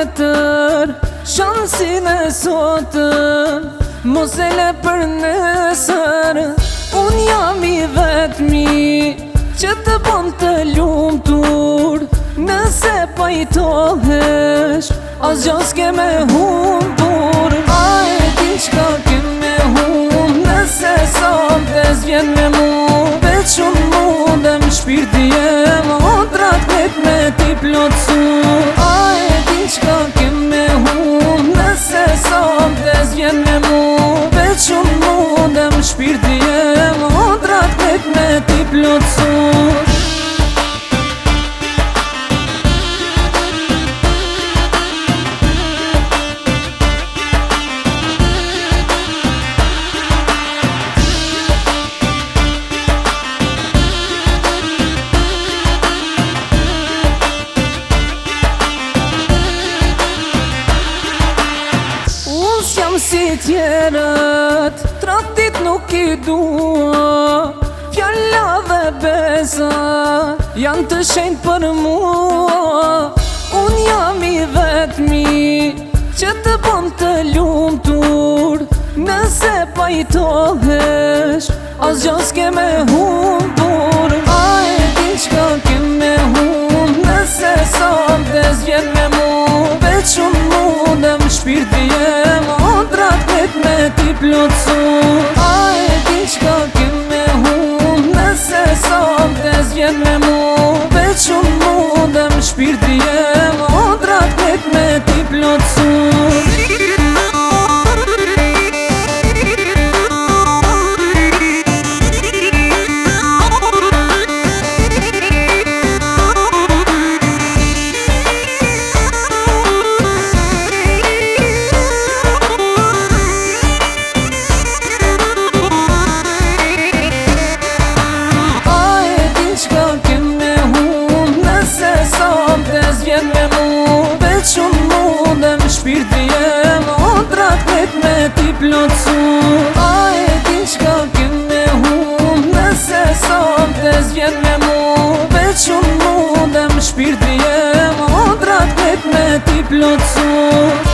tjetër shansin e sotën, mos e le për nesër. Unë jam i vetmi që të bon të lumtur, nëse pajtohesh asgjë s'ke me humbur. A e di çka ke me humb nëse sonte s'vjen me mu, veç unë mundem shpirti jem otrat vet me ti plotsu. A e di çka ke me humb nëse sonte s'vjen me mu, veç unë mundem shpirti jem otrat vet me ti plotsu. Si tjerët, tradhtit nuk i dua, fjalla dhe besa janë të shenjtë për mua. Unë jam i vetmi që të bon të lumtur, nëse pajtohesh asgjë s'ke me humbur. A e di çka ke me humb nëse sonte s'vjen me mu, veç unë mundem shpirti jem otrat vet me ti plotsu. A e di çka ke me humb nëse sonte s'vjen me mu, veç unë mundem shpirti jem otrat vet me ti plotsu. S'vjen me mu, veç unë mundem shpirti jem otrat vet me ti plotsu. A e di çka ke me humb nëse sonte s'vjen me mu, veç unë mundem shpirti jem otrat vet me ti plotsu.